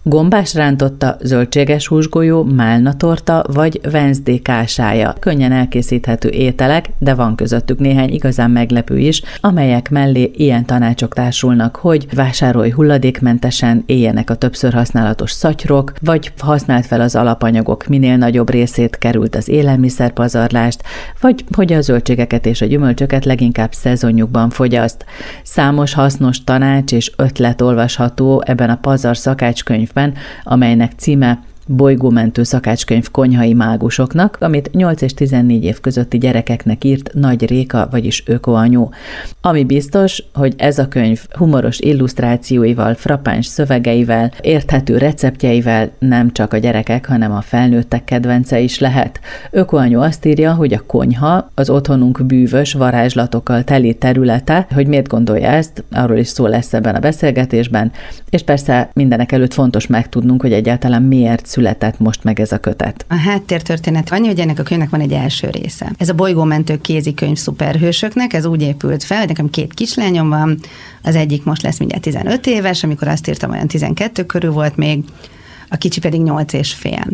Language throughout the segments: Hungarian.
gombás rántotta, zöldséges húsgolyó, málnatorta vagy Wednesday kásája. Könnyen elkészíthető ételek, de van közöttük néhány igazán meglepő is, amelyek mellé ilyen tanácsok társulnak, hogy vásárolj hulladékmentesen, éljenek a többször használatos szatyrok, vagy használd fel az alapanyagok minél nagyobb részét, került az élelmiszerpazarlást, vagy hogy a zöldségeket és a gyümölcsöket leginkább szezonjukban fogyaszt. Számos hasznos tanács és ötlet olvasható ebben a pazar szakácskönyvben, amelynek címe Bolygómentő szakácskönyv konyhai mágusoknak, amit 8 és 14 év közötti gyerekeknek írt Nagy Réka, vagyis ökoanyu. Ami biztos, hogy ez a könyv humoros illusztrációival, frappáns szövegeivel, érthető receptjeivel nem csak a gyerekek, hanem a felnőttek kedvence is lehet. Ökoanyu azt írja, hogy a konyha az otthonunk bűvös varázslatokkal teli területe, hogy miért gondolja ezt, arról is szó lesz ebben a beszélgetésben, és persze mindenek előtt fontos megtudnunk, hogy egyáltalán miért született most meg ez a kötet. A háttértörténet annyi, hogy ennek a könyvnek van egy első része. Ez a Bolygómentő kézikönyv szuperhősöknek, ez úgy épült fel, hogy nekem 2 kislányom van, az egyik most lesz mindjárt 15 éves, amikor azt írtam, olyan 12 körül volt még, a kicsi pedig 8 és fél.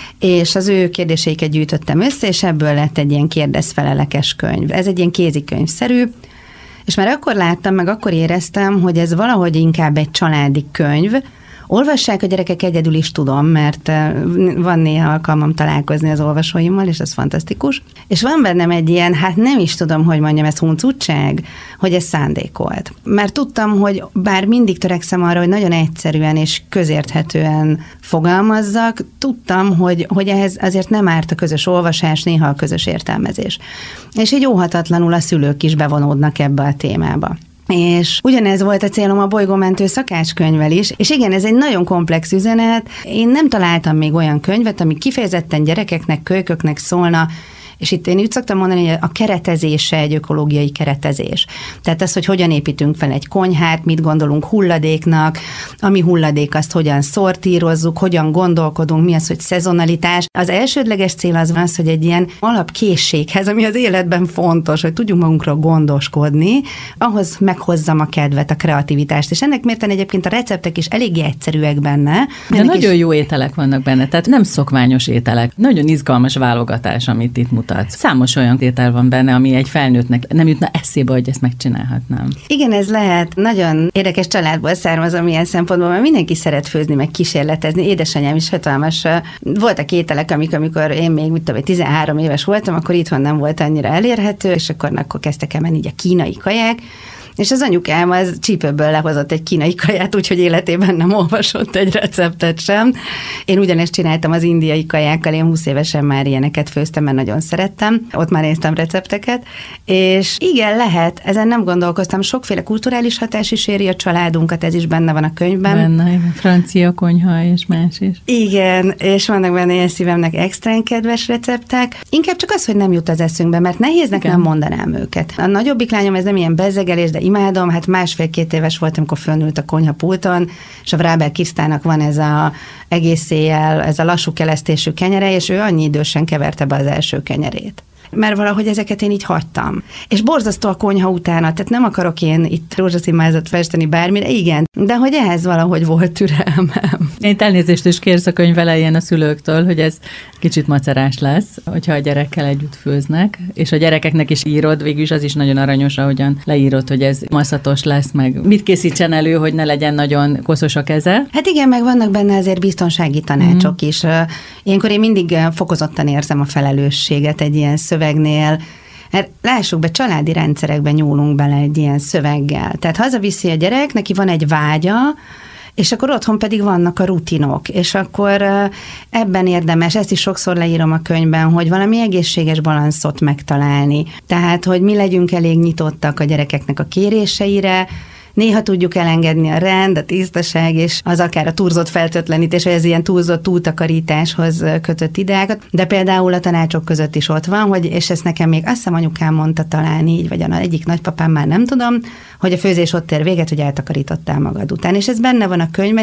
És az ő kérdéseiket gyűjtöttem össze, és ebből lett egy ilyen kérdezfelelekes könyv. Ez egy ilyen kézikönyvszerű, és már akkor láttam, meg akkor éreztem, hogy ez valahogy inkább egy családi könyv. Olvassák a gyerekek, egyedül is tudom, mert van néha alkalmam találkozni az olvasóimmal, és ez fantasztikus. És van bennem egy ilyen, hát nem is tudom, hogy mondjam, ez huncutság, hogy ez szándékolt. Mert tudtam, hogy bár mindig törekszem arra, hogy nagyon egyszerűen és közérthetően fogalmazzak, tudtam, hogy ehhez azért nem árt a közös olvasás, néha a közös értelmezés. És így óhatatlanul a szülők is bevonódnak ebbe a témába. És ugyanez volt a célom a Bolygómentő szakácskönyvvel is, és igen, ez egy nagyon komplex üzenet. Én nem találtam még olyan könyvet, ami kifejezetten gyerekeknek, kölyköknek szólna, és itt én úgy szoktam mondani, hogy a keretezése egy ökológiai keretezés. Tehát az, hogy hogyan építünk fel egy konyhát, mit gondolunk hulladéknak, ami hulladék, azt hogyan szortírozzuk, hogyan gondolkodunk, mi az, hogy szezonalitás. Az elsődleges cél az, hogy egy ilyen alapkészséghez, ami az életben fontos, hogy tudjunk magunkra gondoskodni, ahhoz meghozzam a kedvet, a kreativitást. És ennek mérten egyébként a receptek is eléggé egyszerűek benne. De nagyon jó ételek vannak benne, tehát nem szokványos ételek. Nagyon izgalmas válogatás, amit itt mutat. Számos olyan étel van benne, ami egy felnőttnek nem jutna eszébe, hogy ezt megcsinálhatnám. Igen, ez lehet. Nagyon érdekes családból származom ilyen szempontból, mert mindenki szeret főzni, meg kísérletezni. Édesanyám is hatalmas. Voltak ételek, amikor én még 13 éves voltam, akkor itthon nem volt annyira elérhető, és akkor kezdtek el menni így a kínai kaják, és az anyukám az csípőből lehozott egy kínai kaját, úgyhogy életében nem olvasott egy receptet sem. Én ugyanezt csináltam az indiai kajákkal, én 20 évesen már ilyeneket főztem, mert nagyon szerettem. Ott már néztem recepteket, és igen, lehet, ezen nem gondolkoztam. Sokféle kulturális hatás is éri a családunkat, ez is benne van a könyvben. Benne, francia konyha és más is. Igen, és vannak benne ilyen szívemnek extrán kedves receptek. Inkább csak az, hogy nem jut az eszünkbe, mert nehéznek nem mondanám őket. A nagyobbik lányom, ez nem ilyen bezzegelés, de imádom, hát 1,5-2 éves voltam, amikor fölnült a konyhapulton, és a Vráber Krisztának van ez a egész éjjel, ez a lassú kelesztésű kenyere, és ő annyi idősen keverte be az első kenyerét. Mert valahogy ezeket én így hagytam. És borzasztó a konyha utána, tehát nem akarok én itt rózsaszín mázat festeni bármire, igen, de hogy ehhez valahogy volt türelmem. Én elnézést is kérsz a könyv elején a szülőktől, hogy ez kicsit macerás lesz, hogyha a gyerekkel együtt főznek, és a gyerekeknek is írod, végülis az is nagyon aranyos, ahogyan leírod, hogy ez maszatos lesz, meg mit készítsen elő, hogy ne legyen nagyon koszos a keze. Hát igen, meg vannak benne azért biztonsági tanácsok is. Ilyenkor én mindig fokozottan érzem a felelősséget egy ilyen szövegnél. Mert lássuk be, családi rendszerekben nyúlunk bele egy ilyen szöveggel. Tehát hazaviszi a gyerek, neki van egy vágya, és akkor otthon pedig vannak a rutinok, és akkor ebben érdemes, ezt is sokszor leírom a könyvben, hogy valami egészséges balanszot megtalálni. Tehát, hogy mi legyünk elég nyitottak a gyerekeknek a kéréseire, néha tudjuk elengedni a rend, a tisztaság, és az akár a túlzott feltöltlenítés, vagy ez ilyen túlzott túltakarításhoz kötött ideákat, de például a tanácsok között is ott van, hogy, és ezt nekem még azt hiszem anyukám mondta talán így, vagy egyik nagypapám, már nem tudom, hogy a főzés ott ér véget, hogy eltakarítottál magad után. És ez benne van a könyvben, és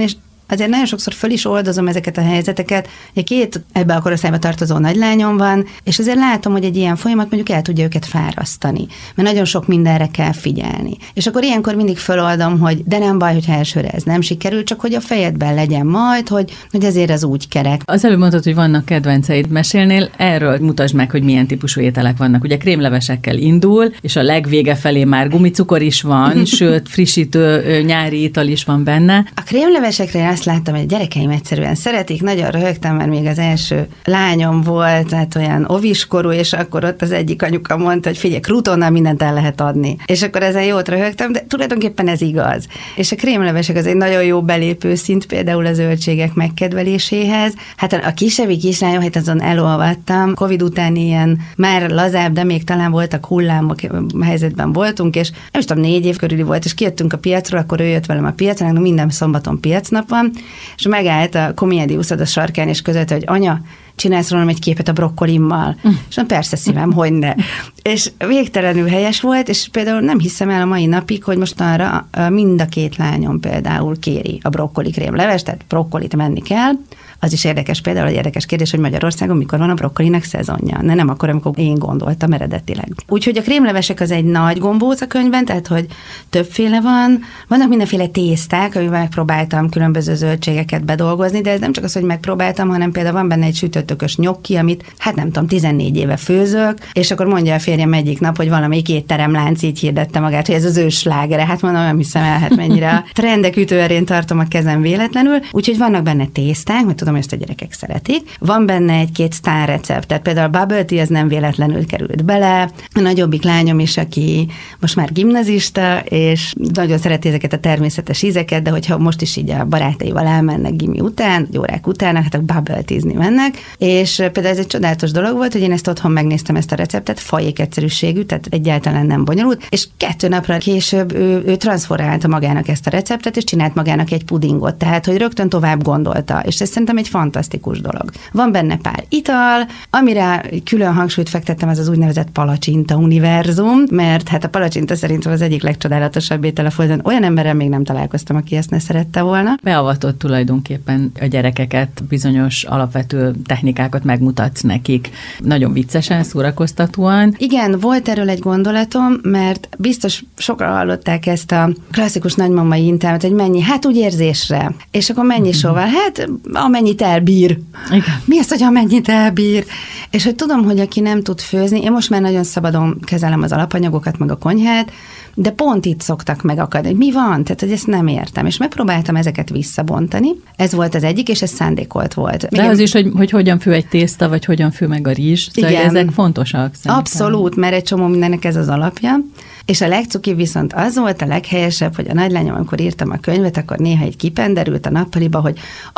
azért nagyon sokszor föl is oldozom ezeket a helyzeteket. Két ebbe a korosztályba tartozó nagylányom van, és azért látom, hogy egy ilyen folyamat mondjuk el tudja őket fárasztani, mert nagyon sok mindenre kell figyelni. És akkor ilyenkor mindig föloldom, hogy de nem baj, hogyha elsőre ez nem sikerül, csak hogy a fejedben legyen majd, hogy ezért az úgy kerek. Az előbb mondtad, hogy vannak kedvenceid. Mesélnél erről, mutasd meg, hogy milyen típusú ételek vannak. Ugye krémlevesekkel indul, és a legvége felé már gumicukor is van, sőt, frissítő nyári ital is van benne. A krémlevesekre azt láttam, hogy a gyerekeim egyszerűen szeretik, nagyon röhögtem, mert még az első lányom volt, tehát olyan oviskorú, és akkor ott az egyik anyuka mondta, hogy figyelj, krutonnal mindent el lehet adni. És akkor ezen jót röhögtem, de tulajdonképpen ez igaz. És a krémlevesek az egy nagyon jó belépőszint például a zöldségek megkedveléséhez. Hát a kisebbi kislányom, hát azon elolvadtam. Covid után ilyen már lazább, de még talán voltak hullámok helyzetben voltunk, és nem is tudom, 4 év körüli volt, és kijöttünk a piacról, akkor ő jött velem a piacra, minden szombaton piacnap van, és megállt a Comiendi úszoda sarkán, és között, hogy anya, csinálsz rólam egy képet a brokkolimmal. És mondom, persze szívem, hogyne. És végtelenül helyes volt, és például nem hiszem el a mai napig, hogy mostanra mind a 2 lányom például kéri a brokkoli krémlevest, tehát brokkolit menni kell. Az is érdekes például, egy érdekes kérdés, hogy Magyarországon mikor van a brokkolinak szezonja. Nem akkor, amikor én gondoltam eredetileg. Úgyhogy a krémlevesek az egy nagy gombóc a könyvben, tehát hogy többféle van. Vannak mindenféle tészták, amivel megpróbáltam különböző zöldségeket bedolgozni, de ez nem csak az, hogy megpróbáltam, hanem például van benne egy sütőtökös nyokki, amit hát nem tudom, 14 éve főzök, és akkor mondja a férjem egyik nap, hogy valamelyik étteremlánc így hirdette magát, hogy ez az ő slágere. Hát mondom, nem hiszem el, hát mennyire a trendek ütőerén tartom a kezem véletlenül. Úgyhogy vannak benne tészták, mert tudom, hogy ezt a gyerekek szeretik. Van benne 1-2 sztár recept, tehát például a bubble tea az nem véletlenül került bele. A nagyobbik lányom is, aki most már gimnazista, és nagyon szereti ezeket a természetes ízeket, de hogyha most is így a barátaival elmennek gimi után, órák után, hát a bubble tea-zni mennek, és például ez egy csodálatos dolog volt, hogy én ezt otthon megnéztem ezt a receptet, fajék egyszerűségű, tehát egyáltalán nem bonyolult, és 2 napra később ő transformálta magának ezt a receptet, és csinált magának egy pudingot, tehát hogy rögtön tovább gondolta, és ez szerintem egy fantasztikus dolog. Van benne pár ital, amire külön hangsúlyt fektettem, az úgynevezett palacsinta univerzum, mert hát a palacsinta szerintem az egyik legcsodálatosabb étel a földön. Olyan emberrel még nem találkoztam, aki ezt ne szerette volna. Beavatott tulajdonképpen a gyerekeket, bizonyos alapvető technikákat megmutatsz nekik. Nagyon viccesen, szórakoztatóan. Igen, volt erről egy gondolatom, mert biztos sokan hallották ezt a klasszikus nagymamai intelmet, hogy mennyi, hát úgy érzésre. És akkor mennyi sóval? Hát amennyit elbír. Igen. Mi az, hogy amennyit elbír? És hogy tudom, hogy aki nem tud főzni, én most már nagyon szabadon kezelem az alapanyagokat, meg a konyhát, de pont itt szoktak megakadni, hogy mi van, tehát hogy ezt nem értem, és megpróbáltam ezeket visszabontani. Ez volt az egyik, és ez szándékolt volt. De az is, hogy hogyan fő egy tészta, vagy hogyan fő meg a rizs, szóval ezek fontosak szerintem. Abszolút, mert egy csomó mindennek ez az alapja. És a legcukibb viszont az volt a leghelyesebb, hogy a nagylányom, amikor írtam a könyvet, akkor néha így kipenderült a nappaliba, hogy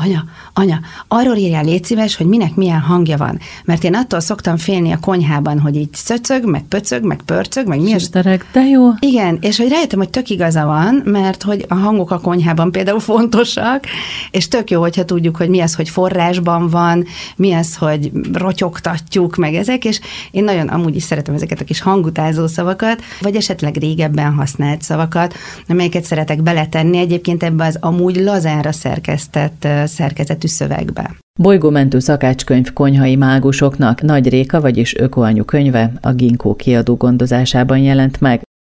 anya, arról írjál, légy szíves, hogy minek milyen hangja van. Mert én attól szoktam félni a konyhában, hogy így szöcög, meg pöcög, meg pörcög, meg mi az. De jó. Igen, és hogy rájöttem, hogy tök igaza van, mert hogy a hangok a konyhában például fontosak, és tök jó, hogyha tudjuk, hogy mi az, hogy forrásban van, mi az, hogy rotyogtatjuk, meg ezek, és én nagyon amúgy is szeretem ezeket a kis hangutázó szavakat, vagy esetleg régebben használt szavakat, amelyeket szeretek beletenni egyébként ebbe az amúgy lazára szerkesztett szerkezetű szövegbe. Bolygómentő szakácskönyv konyhai mágusoknak Nagy Réka, vagyis Ökoanyu könyve a Ginkgo kiadó gondozásában jelent meg.